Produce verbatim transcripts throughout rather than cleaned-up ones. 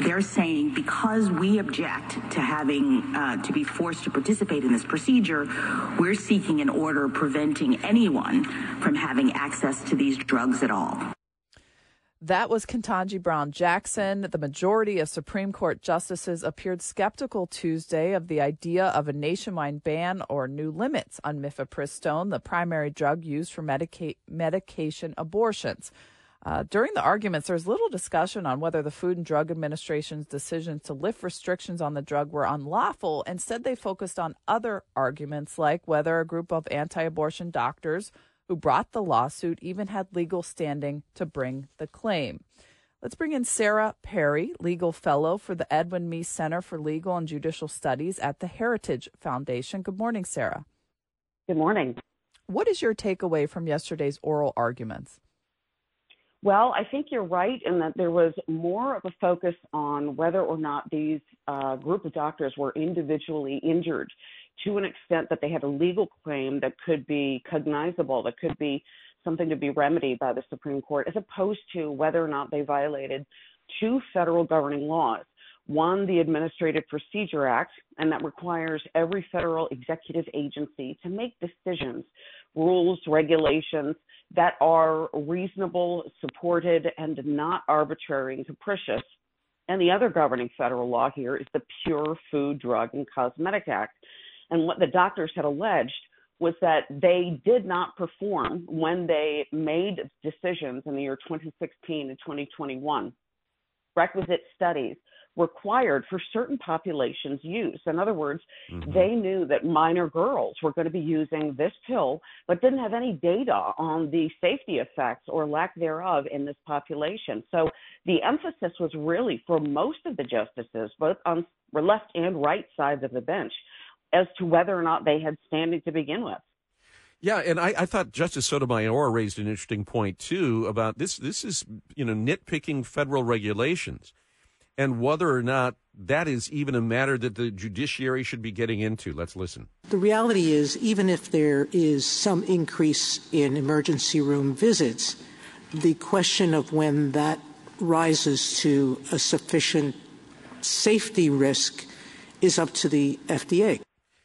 They're saying because we object to having uh, to be forced to participate in this procedure, we're seeking an order preventing anyone from having access to these drugs at all. That was Ketanji Brown Jackson. The majority of Supreme Court justices appeared skeptical Tuesday of the idea of a nationwide ban or new limits on mifepristone, the primary drug used for medica- medication abortions. Uh, during the arguments, there's little discussion on whether the Food and Drug Administration's decisions to lift restrictions on the drug were unlawful. Instead, they focused on other arguments, like whether a group of anti-abortion doctors who brought the lawsuit even had legal standing to bring the claim. Let's bring in Sarah Perry, legal fellow for the Edwin Meese Center for Legal and Judicial Studies at the Heritage Foundation. Good morning, Sarah. Good morning. What is your takeaway from yesterday's oral arguments? Well, I think you're right in that there was more of a focus on whether or not these uh, group of doctors were individually injured to an extent that they had a legal claim that could be cognizable, that could be something to be remedied by the Supreme Court, as opposed to whether or not they violated two federal governing laws. One, the Administrative Procedure Act, and that requires every federal executive agency to make decisions, rules, regulations that are reasonable, supported, and not arbitrary and capricious. And the other governing federal law here is the Pure Food, Drug, and Cosmetic Act. And what the doctors had alleged was that they did not perform when they made decisions in the year twenty sixteen and twenty twenty-one. Requisite studies required for certain populations' use. In other words, mm-hmm. they knew that minor girls were going to be using this pill, but didn't have any data on the safety effects or lack thereof in this population. So the emphasis was really for most of the justices, both on the left and right sides of the bench, as to whether or not they had standing to begin with. Yeah, and I, I thought Justice Sotomayor raised an interesting point, too, about this. This is, you know, nitpicking federal regulations and whether or not that is even a matter that the judiciary should be getting into. Let's listen. The reality is, even if there is some increase in emergency room visits, the question of when that rises to a sufficient safety risk is up to the F D A.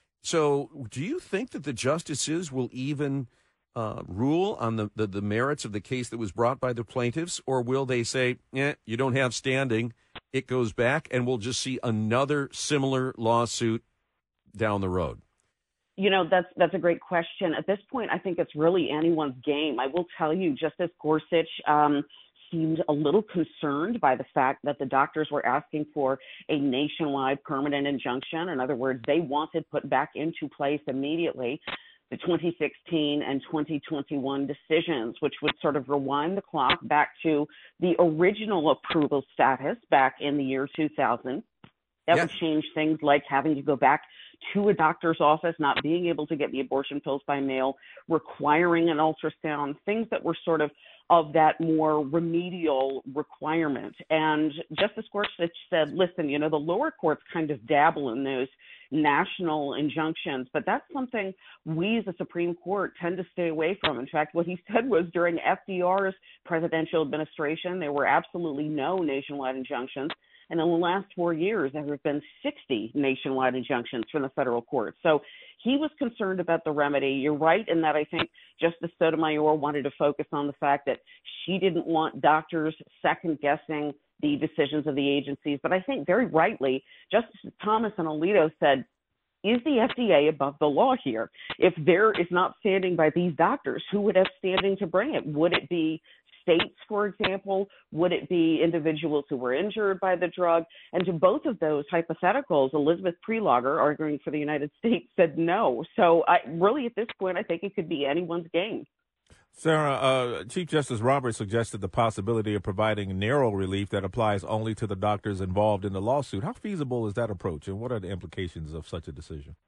So do you think that the justices will even uh, rule on the, the, the merits of the case that was brought by the plaintiffs, or will they say, eh, you don't have standing, it goes back, and we'll just see another similar lawsuit down the road? You know, that's that's a great question. At this point, I think it's really anyone's game. I will tell you, Justice Gorsuch um, seemed a little concerned by the fact that the doctors were asking for a nationwide permanent injunction. In other words, they wanted put back into place immediately the twenty sixteen and twenty twenty-one decisions, which would sort of rewind the clock back to the original approval status back in the year two thousand. That yes. would change things like having to go back to a doctor's office, not being able to get the abortion pills by mail, requiring an ultrasound, things that were sort of of that more remedial requirement. And Justice Gorsuch said, listen, you know, the lower courts kind of dabble in those national injunctions, but that's something we as the Supreme Court tend to stay away from. In fact, what he said was during F D R's presidential administration, there were absolutely no nationwide injunctions. And in the last four years, there have been sixty nationwide injunctions from the federal court. So he was concerned about the remedy. You're right in that I think Justice Sotomayor wanted to focus on the fact that she didn't want doctors second-guessing the decisions of the agencies. But I think very rightly, Justice Thomas and Alito said, is the F D A above the law here? If there is not standing by these doctors, who would have standing to bring it? Would it be states, for example? Would it be individuals who were injured by the drug? And to both of those hypotheticals, Elizabeth Prelogar, arguing for the United States, said no. So I really, at this point, I think it could be anyone's game. Sarah, uh, Chief Justice Roberts suggested the possibility of providing narrow relief that applies only to the doctors involved in the lawsuit. How feasible is that approach, and what are the implications of such a decision?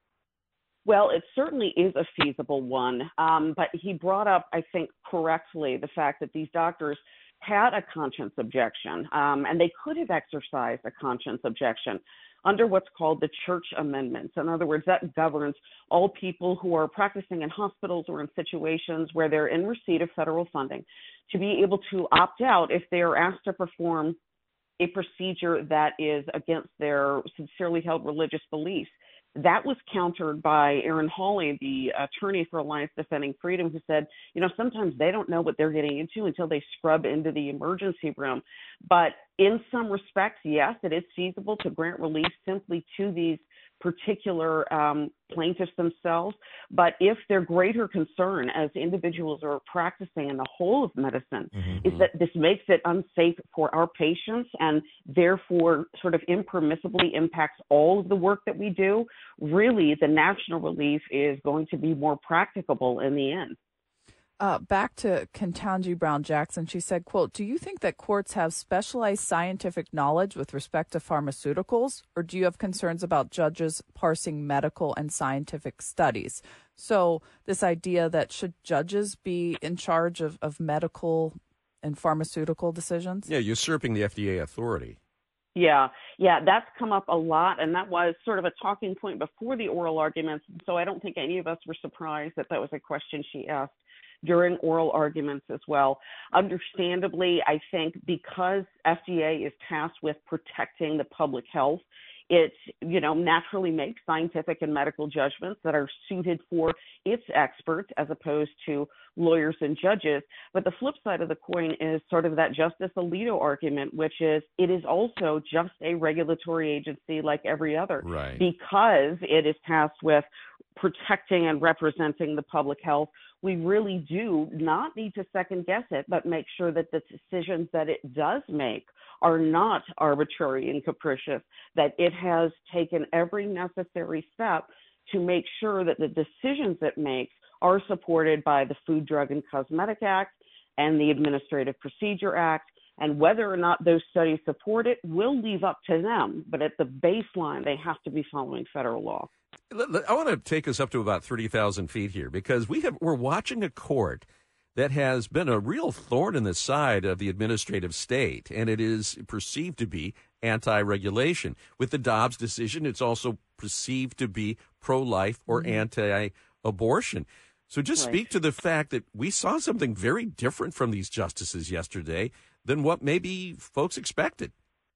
Well, it certainly is a feasible one, um, but he brought up, I think, correctly the fact that these doctors had a conscience objection, um, and they could have exercised a conscience objection under what's called the Church Amendments. In other words, that governs all people who are practicing in hospitals or in situations where they're in receipt of federal funding to be able to opt out if they are asked to perform a procedure that is against their sincerely held religious beliefs. That was countered by Aaron Hawley, the attorney for Alliance Defending Freedom, who said, you know, sometimes they don't know what they're getting into until they scrub into the emergency room. But in some respects, yes, it is feasible to grant relief simply to these particular um, plaintiffs themselves. But if their greater concern as individuals are practicing in the whole of medicine mm-hmm. is that this makes it unsafe for our patients and therefore sort of impermissibly impacts all of the work that we do, really the national relief is going to be more practicable in the end. Uh, back to Ketanji Brown Jackson, she said, quote, do you think that courts have specialized scientific knowledge with respect to pharmaceuticals, or do you have concerns about judges parsing medical and scientific studies? So this idea that should judges be in charge of, of medical and pharmaceutical decisions? Yeah, usurping the F D A authority. Yeah, yeah, that's come up a lot, and that was sort of a talking point before the oral arguments, so I don't think any of us were surprised that that was a question she asked during oral arguments as well. Understandably, I think because F D A is tasked with protecting the public health, it, you know, naturally makes scientific and medical judgments that are suited for its experts as opposed to lawyers and judges. But the flip side of the coin is sort of that Justice Alito argument, which is it is also just a regulatory agency like every other, right, because it is tasked with protecting and representing the public health. We really do not need to second guess it, but make sure that the decisions that it does make are not arbitrary and capricious, that it has taken every necessary step to make sure that the decisions it makes are supported by the Food, Drug, and Cosmetic Act and the Administrative Procedure Act. And whether or not those studies support it will leave up to them. But at the baseline, they have to be following federal law. I want to take us up to about thirty thousand feet here, because we have, we're watching a court that has been a real thorn in the side of the administrative state, and it is perceived to be anti-regulation. With the Dobbs decision, it's also perceived to be pro-life or mm-hmm. anti-abortion. So just right. speak to the fact that we saw something very different from these justices yesterday than what maybe folks expected.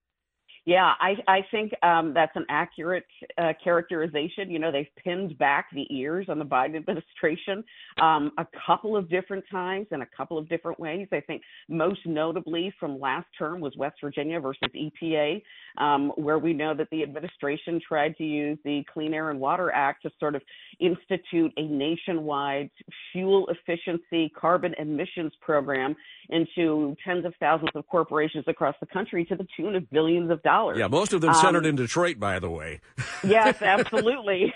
Yeah, I, I think um, that's an accurate uh, characterization. You know, they've pinned back the ears on the Biden administration um, a couple of different times in a couple of different ways. I think most notably from last term was West Virginia versus E P A, um, where we know that the administration tried to use the Clean Air and Water Act to sort of institute a nationwide fuel efficiency carbon emissions program into tens of thousands of corporations across the country to the tune of billions of dollars. Yeah, most of them centered um, in Detroit, by the way. Yes, absolutely.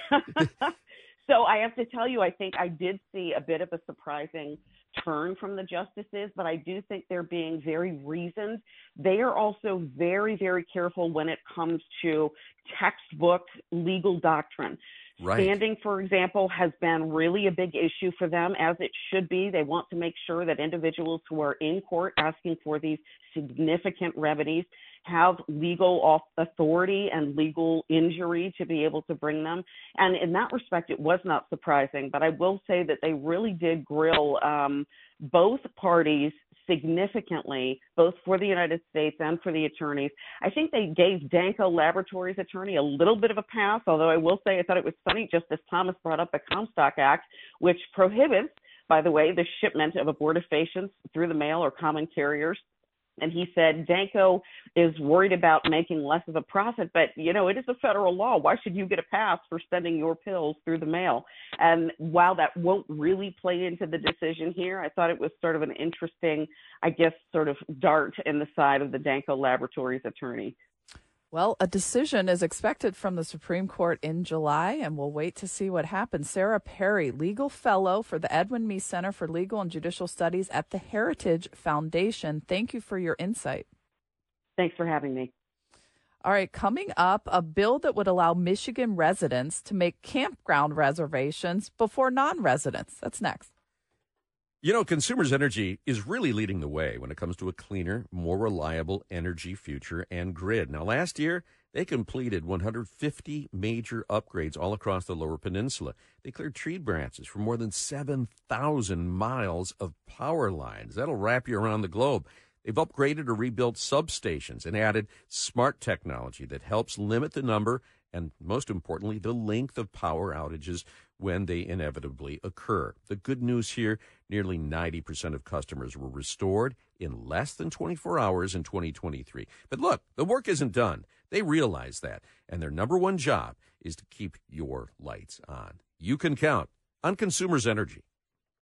So I have to tell you, I think I did see a bit of a surprising turn from the justices, but I do think they're being very reasoned. They are also very, very careful when it comes to textbook legal doctrine. Right. Standing, for example, has been really a big issue for them, as it should be. They want to make sure that individuals who are in court asking for these significant remedies have legal authority and legal injury to be able to bring them. And in that respect, it was not surprising. But I will say that they really did grill um, both parties significantly, both for the United States and for the attorneys. I think they gave Danco Laboratories attorney a little bit of a pass, although I will say I thought it was funny, Justice Thomas brought up the Comstock Act, which prohibits, by the way, the shipment of abortifacients through the mail or common carriers. And he said, Danco is worried about making less of a profit, but, you know, it is a federal law. Why should you get a pass for sending your pills through the mail? And while that won't really play into the decision here, I thought it was sort of an interesting, I guess, sort of dart in the side of the Danco Laboratories attorney. Well, a decision is expected from the Supreme Court in July, and we'll wait to see what happens. Sarah Perry, legal fellow for the Edwin Meese Center for Legal and Judicial Studies at the Heritage Foundation. Thank you for your insight. Thanks for having me. All right, coming up, a bill that would allow Michigan residents to make campground reservations before non-residents. That's next. You know, Consumers Energy is really leading the way when it comes to a cleaner, more reliable energy future and grid. Now, last year, they completed one hundred fifty major upgrades all across the Lower Peninsula. They cleared tree branches for more than seven thousand miles of power lines. That'll wrap you around the globe. They've upgraded or rebuilt substations and added smart technology that helps limit the number and, most importantly, the length of power outages when they inevitably occur. The good news here, nearly ninety percent of customers were restored in less than twenty-four hours in twenty twenty-three. But look, the work isn't done. They realize that, and their number one job is to keep your lights on. You can count on Consumers Energy.